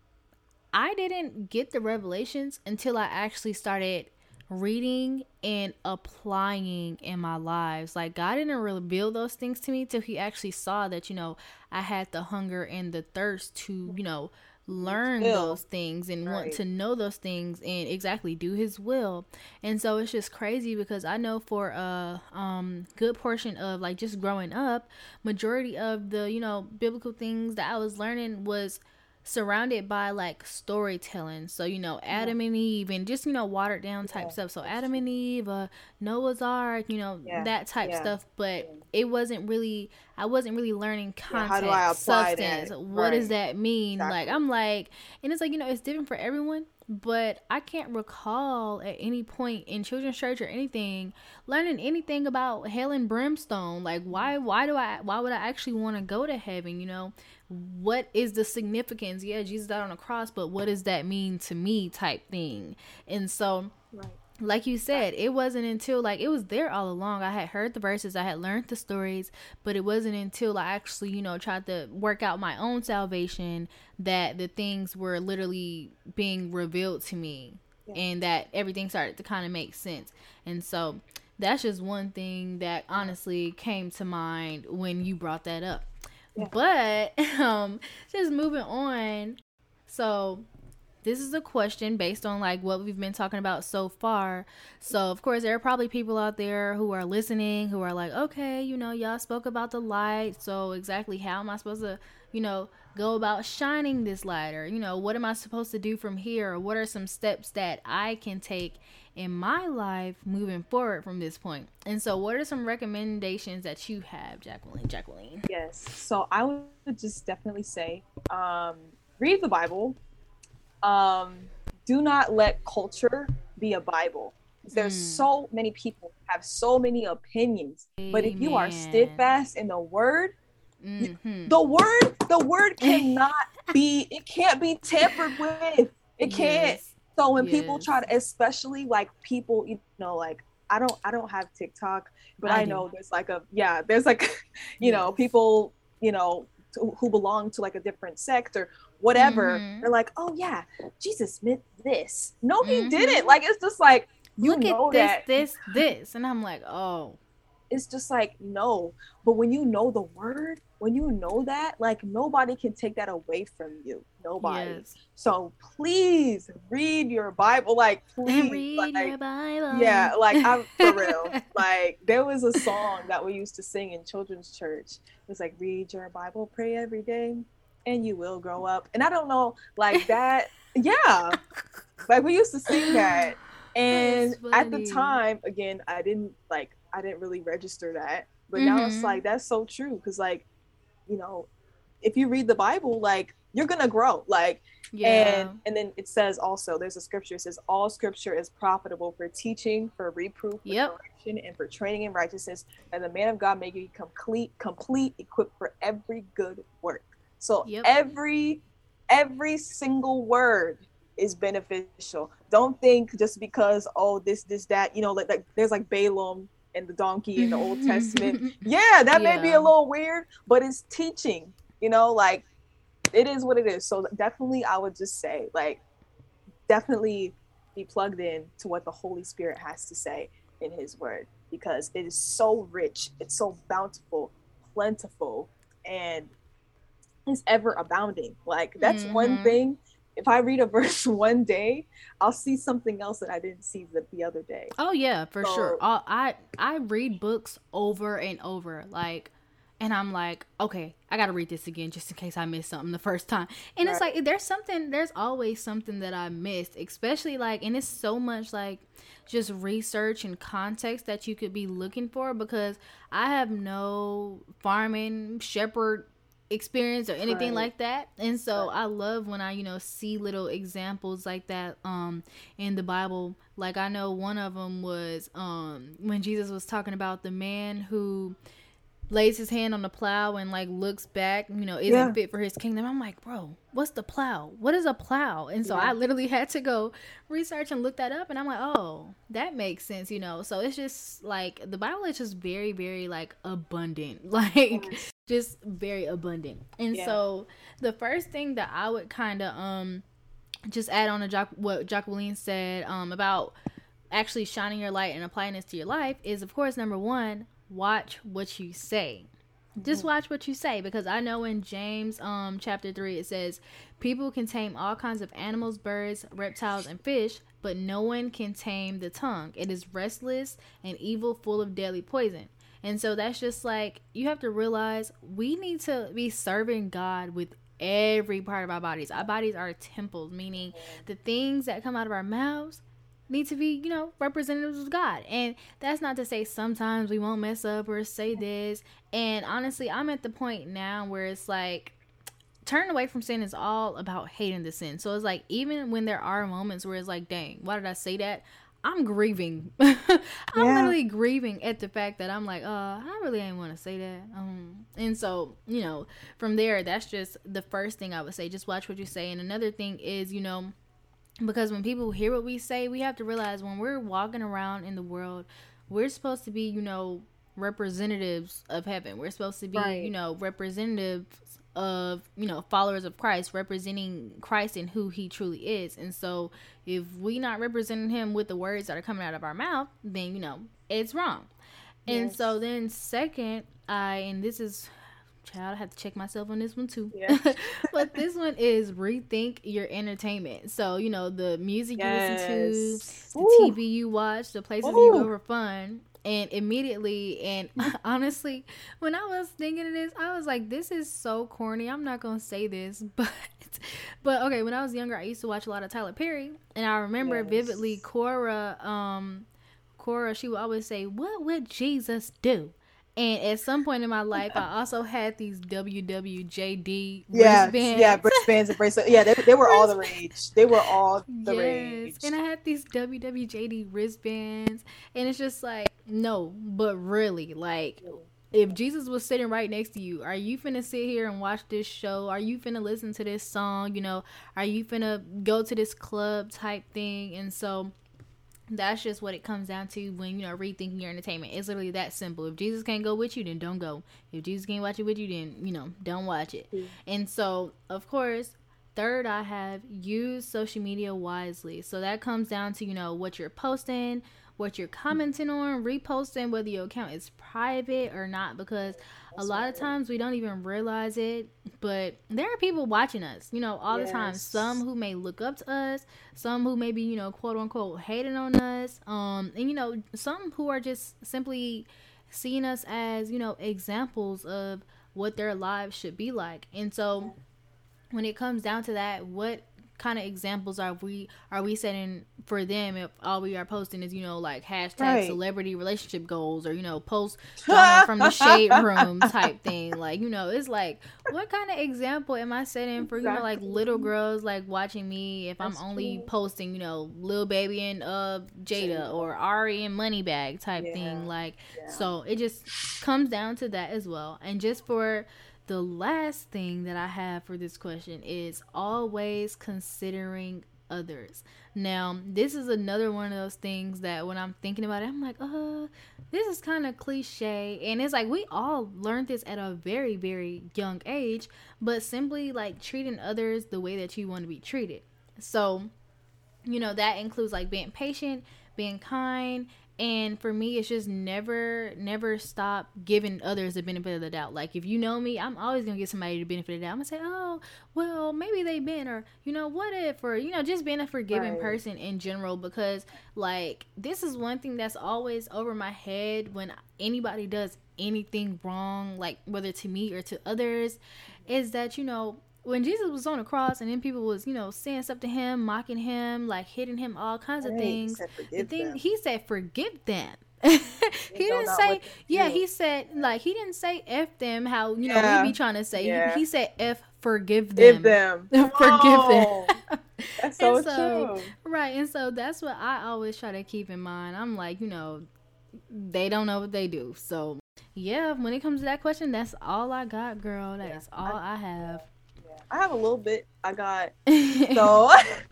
I didn't get the revelations until I actually started reading and applying in my lives. Like God didn't reveal those things to me till he actually saw that, you know, I had the hunger and the thirst to, you know, learn those things and right. want to know those things and exactly do his will. And so it's just crazy because I know for a um good portion of like just growing up, majority of the, you know, biblical things that I was learning was surrounded by like storytelling. So, you know, Adam yeah. and Eve and just, you know, watered down type yeah, stuff. So Adam true. And Eve, uh, Noah's Ark, you know, yeah. that type yeah. stuff. But yeah. it wasn't really, I wasn't really learning context, yeah, how do I apply substance. That? What right. does that mean? Exactly. Like, I'm like, and it's like, you know, it's different for everyone. But I can't recall at any point in children's church or anything learning anything about hell and brimstone. Like, why, why do I, why would I actually want to go to heaven? You know, what is the significance? Yeah, Jesus died on the cross, but what does that mean to me type thing? And so, right. like you said, it wasn't until like it was there all along. I had heard the verses, I had learned the stories, but it wasn't until I actually, you know, tried to work out my own salvation that the things were literally being revealed to me yeah. and that everything started to kind of make sense. And so that's just one thing that honestly came to mind when you brought that up. Yeah. But um, just moving on. So this is a question based on like what we've been talking about so far. So of course there are probably people out there who are listening who are like, okay, you know, y'all spoke about the light. So exactly how am I supposed to, you know, go about shining this light? Or, you know, what am I supposed to do from here? Or what are some steps that I can take in my life moving forward from this point? And so what are some recommendations that you have, Jacqueline? Jacqueline? Yes. So I would just definitely say, um, read the Bible. Um, do not let culture be a Bible. There's mm. so many people have so many opinions, Amen. But if you are steadfast in the word, mm-hmm. the word, the word cannot be, it can't be tampered with. It can't. Yes. So when yes. people try to, especially like people, you know, like I don't, I don't have TikTok, but I, I know there's like a, yeah, there's like, you yes. know, people, you know, to, who belong to like a different sect or whatever, Mm-hmm. they're like, oh yeah, Jesus meant this. No, he Mm-hmm. didn't. Like, it's just like, you Look know at this, that. this, this. And I'm like, oh. It's just like, no. But when you know the word, when you know that, like, nobody can take that away from you. Nobody. Yes. So please read your Bible. Like, please. Read like, your Bible. Yeah, like, I'm for real. Like, there was a song that we used to sing in children's church. It was like, read your Bible, pray every day, and you will grow up. And I don't know, like that. Yeah. Like, we used to sing that. And at the time, again, I didn't like, I didn't really register that. But mm-hmm. now it's like, that's so true. Cause like, you know, if you read the Bible, like, you're going to grow. Like, yeah. and, and then it says also, there's a scripture, it says all scripture is profitable for teaching, for reproof, for yep. correction, and for training in righteousness. And the man of God may be complete, complete, equipped for every good work. So yep. every, every single word is beneficial. Don't think just because, oh, this, this, that, you know, like, like there's like Balaam and the donkey in the Old Testament. Yeah, that yeah. may be a little weird, but it's teaching, you know, like it is what it is. So definitely I would just say, like, definitely be plugged in to what the Holy Spirit has to say in his word, because it is so rich, it's so bountiful, plentiful, and it's ever abounding. Like, that's mm-hmm. one thing. If I read a verse one day, I'll see something else that I didn't see the, the other day. Oh yeah, for so, sure. I'll, I I read books over and over, like, and I'm like, okay, I got to read this again just in case I missed something the first time. And right. it's like, there's something, there's always something that I missed, especially like, and it's so much like just research and context that you could be looking for, because I have no farming, shepherd experience or anything right. like that, and so right. I love when I, you know, see little examples like that um in the Bible. Like, I know one of them was um when Jesus was talking about the man who lays his hand on the plow and like looks back, you know, isn't yeah. fit for his kingdom. I'm like, bro, what's the plow? What is a plow? And so yeah. I literally had to go research and look that up, and I'm like, oh, that makes sense, you know. So it's just like the Bible is just very, very like abundant, like yes. just very abundant. And yeah. so the first thing that I would kind of um just add on to jo- what Jacqueline said um about actually shining your light and applying this to your life is, of course, number one, watch what you say. Just watch what you say, because I know in James um chapter three it says people can tame all kinds of animals, birds, reptiles, and fish, but no one can tame the tongue. It is restless and evil, full of deadly poison. And so that's just like, you have to realize we need to be serving God with every part of our bodies. Our bodies are temples, meaning the things that come out of our mouths need to be, you know, representatives of God. And that's not to say sometimes we won't mess up or say this. And honestly, I'm at the point now where it's like, turning away from sin is all about hating the sin. So it's like, even when there are moments where it's like, dang, why did I say that? I'm grieving. I'm yeah. literally grieving at the fact that I'm like, uh, I really ain't want to say that. Um, and so, you know, from there, that's just the first thing I would say. Just watch what you say. And another thing is, you know, because when people hear what we say, we have to realize when we're walking around in the world, we're supposed to be, you know, representatives of heaven. We're supposed to be, right. you know, representatives of, you know, followers of Christ, representing Christ and who he truly is. And so if we not representing him with the words that are coming out of our mouth, then, you know, it's wrong. Yes. And so then second, I, and this is, child, I have to check myself on this one too. Yeah. But this one is rethink your entertainment. So, you know, the music yes. you listen to, the Ooh. T V you watch, the places Ooh. you go for fun. And immediately, and honestly, when I was thinking of this, I was like, this is so corny. I'm not going to say this, but, but okay, when I was younger, I used to watch a lot of Tyler Perry. And I remember yes. vividly Cora, um, Cora, she would always say, what would Jesus do? And at some point in my life, I also had these W W J D yeah, wristbands. Yeah, wristbands and bracelets. Yeah, they, they were all the rage. They were all the yes. rage. And I had these W W J D wristbands. And it's just like, no, but really, like, if Jesus was sitting right next to you, are you finna sit here and watch this show? Are you finna listen to this song? You know, are you finna go to this club type thing? And so That's just what it comes down to when, you know, rethinking your entertainment. It's literally that simple. If Jesus can't go with you, then don't go. If Jesus can't watch it with you, then, you know, don't watch it. Mm-hmm. And so, of course, third, I have use social media wisely. So that comes down to, you know, what you're posting, what you're commenting on, reposting, whether your account is private or not, because a lot of times we don't even realize it, but there are people watching us, you know, all yes. the time. Some who may look up to us, some who may be, you know, quote unquote hating on us, um, and, you know, some who are just simply seeing us as, you know, examples of what their lives should be like. And so when it comes down to that, what kind of examples are we are we setting for them if all we are posting is, you know, like hashtag right. celebrity relationship goals, or, you know, post from the shade room type thing? Like, you know, it's like, what kind of example am I setting for, exactly. you know, like little girls like watching me if That's I'm only true. posting, you know, Lil Baby and uh Jada or Ari and Moneybag type yeah. thing, like yeah. so it just comes down to that as well. And just for the last thing that I have for this question is always considering others. Now, this is another one of those things that when I'm thinking about it, I'm like, uh, this is kind of cliche. And it's like, we all learned this at a very, very young age, but simply like treating others the way that you want to be treated. So, you know, that includes like being patient, being kind. And for me, it's just never, never stop giving others the benefit of the doubt. Like, if you know me, I'm always going to give somebody the benefit of the doubt. I'm going to say, oh, well, maybe they've been, or, you know, what if, or, you know, just being a forgiving right. person in general. Because, like, this is one thing that's always over my head when anybody does anything wrong, like, whether to me or to others, is that, you know, when Jesus was on the cross and then people was, you know, saying stuff to him, mocking him, like hitting him, all kinds of right. things. The thing them. He said, forgive them. he didn't say, yeah, he said, like, he didn't say F them, how, you know, yeah. we be trying to say. Yeah. He, he said, F, forgive them. them. forgive oh, them. That's so, so true. Right. And so that's what I always try to keep in mind. I'm like, you know, they don't know what they do. So, yeah, when it comes to that question, that's all I got, girl. That yeah. is all I, I have. I have a little bit. I got so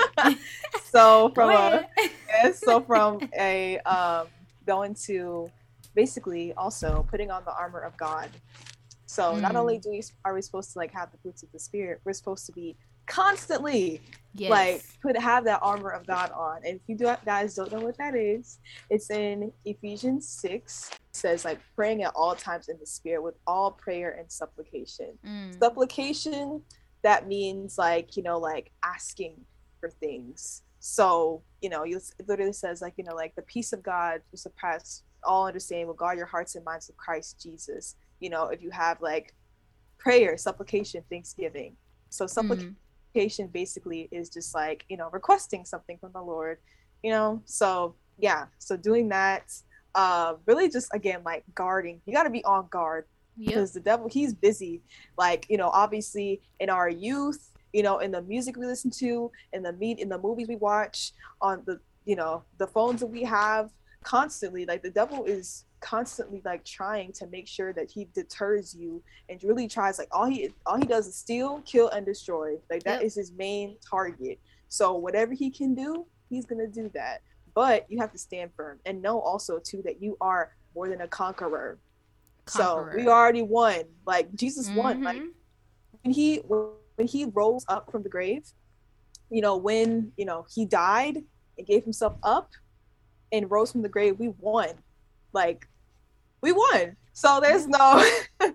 so from a yes, so from a um going to basically also putting on the armor of God. So mm. not only do we are we supposed to like have the fruits of the Spirit, we're supposed to be constantly yes. like put have that armor of God on. And if you do guys don't know what that is, it's in Ephesians six. It says like praying at all times in the Spirit with all prayer and supplication. Mm. Supplication, that means like, you know, like asking for things. So, you know, you, it literally says like, you know, like the peace of God will surpass all understanding, will guard your hearts and minds of Christ Jesus. You know, if you have like prayer, supplication, thanksgiving. So supplication mm-hmm. basically is just like, you know, requesting something from the Lord, you know? So yeah, so doing that, uh, really just, again, like guarding, you got to be on guard. Because yep. the devil, he's busy, like, you know, obviously in our youth, you know, in the music we listen to, in the meet, in the movies we watch, on the, you know, the phones that we have, constantly, like the devil is constantly like trying to make sure that he deters you, and really tries, like all he all he does is steal, kill, and destroy. Like that yep. is his main target. So whatever he can do, he's gonna do that. But you have to stand firm and know also too that you are more than a conqueror. Conqueror. So we already won. Like Jesus mm-hmm. won. Like when he when he rose up from the grave, you know, when you know he died and gave himself up and rose from the grave, we won. Like we won. So there's no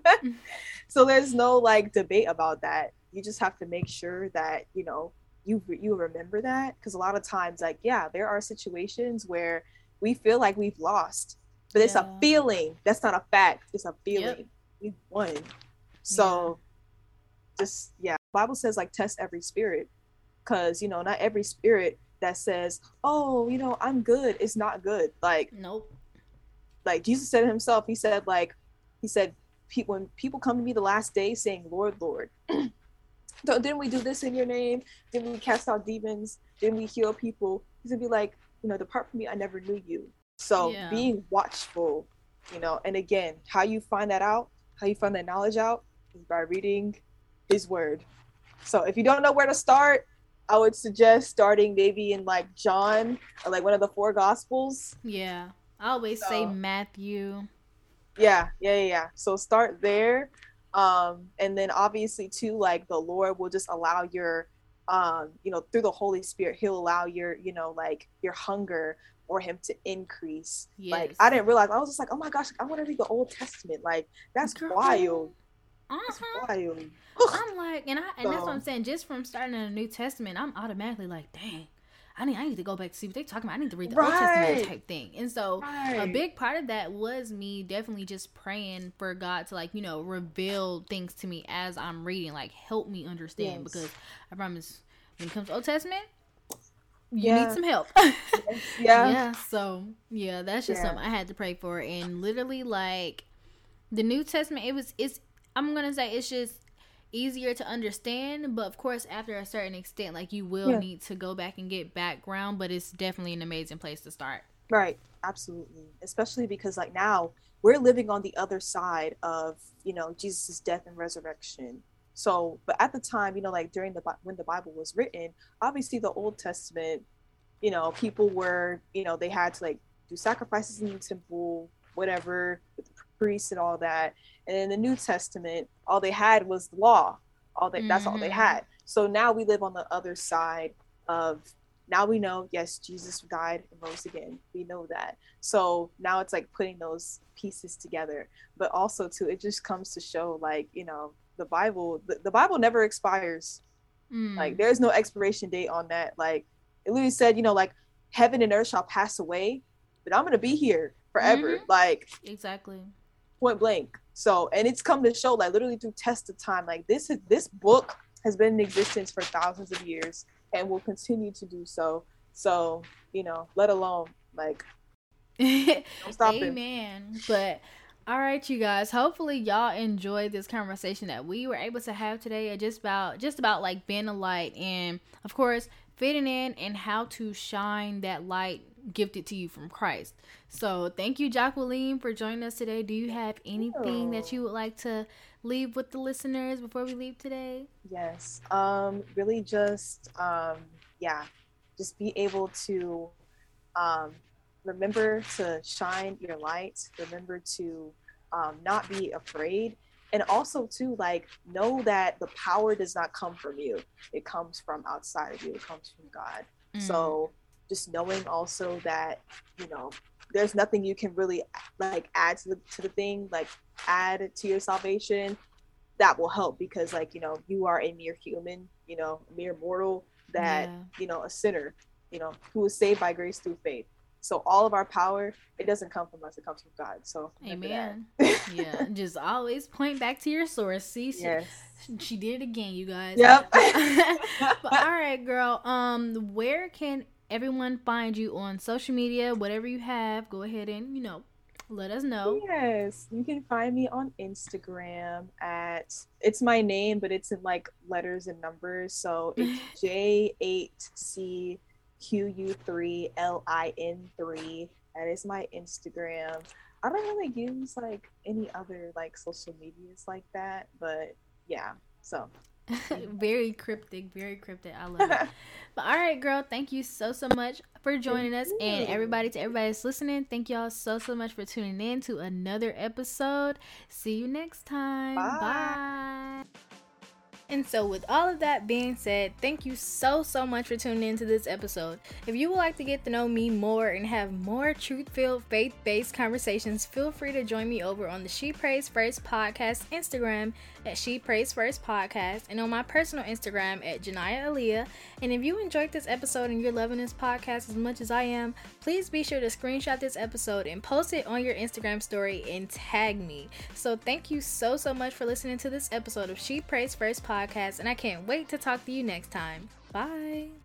so there's no like debate about that. You just have to make sure that, you know, you you remember that, because a lot of times, like, yeah, there are situations where we feel like we've lost. But it's yeah. a feeling. That's not a fact. It's a feeling. Yep. We won. So yeah. just, yeah. The Bible says, like, test every spirit. Because, you know, not every spirit that says, oh, you know, I'm good, is not good. Like, nope. Like, Jesus said it himself. He said, like, he said, when people come to me the last day saying, Lord, Lord, didn't we do this in your name? Didn't we cast out demons? Didn't we heal people? He's going to be like, you know, depart from me, I never knew you. So yeah. being watchful, you know, and again, how you find that out, how you find that knowledge out is by reading his word. So if you don't know where to start, I would suggest starting maybe in like John or like one of the four Gospels. Yeah, I always so, say Matthew. Yeah, yeah, yeah, yeah. So start there, um, and then obviously too, like the Lord will just allow your, um, you know, through the Holy Spirit, He'll allow your, you know, like your hunger for Him to increase. Yes. Like I didn't realize. I was just like, oh my gosh, I want to read the Old Testament. Like that's Girl. wild. That's uh-huh. wild. I'm like, and I and so, that's what I'm saying. Just from starting in the New Testament, I'm automatically like, dang, I need I need to go back to see what they're talking about. I need to read the right. Old Testament type thing. And so right. a big part of that was me definitely just praying for God to, like, you know, reveal things to me as I'm reading, like help me understand. Yes. Because I promise, when it comes to Old Testament, you yeah. need some help. yeah. Yeah. So yeah, that's just yeah. something I had to pray for. And literally, like the New Testament, it was it's I'm gonna say it's just easier to understand, but of course after a certain extent, like you will yeah. need to go back and get background, but it's definitely an amazing place to start. Right. Absolutely. Especially because like now we're living on the other side of, you know, Jesus's death and resurrection. So, but at the time, you know, like during the, when the Bible was written, obviously the Old Testament, you know, people were, you know, they had to like do sacrifices in the temple, whatever, with the priests and all that. And in the New Testament, all they had was the law. All they, mm-hmm. That's all they had. So now we live on the other side of, now we know, yes, Jesus died and rose again. We know that. So now it's like putting those pieces together. But also too, it just comes to show like, you know, the Bible, the, the Bible never expires. Mm. Like there's no expiration date on that. Like it literally said, you know, like heaven and earth shall pass away, but I'm going to be here forever. Mm-hmm. Like exactly. Point blank. So, and it's come to show, like literally through test of time, like this is this book has been in existence for thousands of years and will continue to do so. So, you know, let alone like don't stop it. Amen. But all right, you guys. Hopefully, y'all enjoyed this conversation that we were able to have today, just about just about like being a light, and of course, fitting in and how to shine that light gifted to you from Christ. So thank you, Jacqueline, for joining us today. Do you have anything that you would like to leave with the listeners before we leave today? Yes. Um, really just, um, yeah, just be able to um, remember to shine your light. Remember to um, not be afraid. And also too, like, know that the power does not come from you. It comes from outside of you. It comes from God. Mm. So just knowing also that, you know, there's nothing you can really like add to the to the thing, like add to your salvation that will help, because like, you know, you are a mere human, you know, a mere mortal that, yeah. you know, a sinner, you know, who was saved by grace through faith. So all of our power, it doesn't come from us, it comes from God. So amen. Yeah, just always point back to your source. See, she, yes. she did it again, you guys. Yep. But all right, girl. Um, where can everyone find you on social media? Whatever you have, go ahead and, you know, let us know. Yes, you can find me on Instagram at, it's my name, but it's in like letters and numbers. So it's J eight C Q U three L I N three. That is my Instagram. I don't really use like any other like social medias like that, but yeah, so. Very cryptic, very cryptic. I love it. But all right, girl, thank you so so much for joining us, and everybody, to everybody that's listening, thank y'all so so much for tuning in to another episode. See you next time. Bye. Bye. And so with all of that being said, thank you so, so much for tuning into this episode. If you would like to get to know me more and have more truth-filled, faith-based conversations, feel free to join me over on the She Prays First Podcast Instagram at She Prays First Podcast, and on my personal Instagram at Janiyah Aaliyah. And if you enjoyed this episode and you're loving this podcast as much as I am, please be sure to screenshot this episode and post it on your Instagram story and tag me. So thank you so, so much for listening to this episode of She Prays First Podcast. Podcast, and I can't wait to talk to you next time. Bye.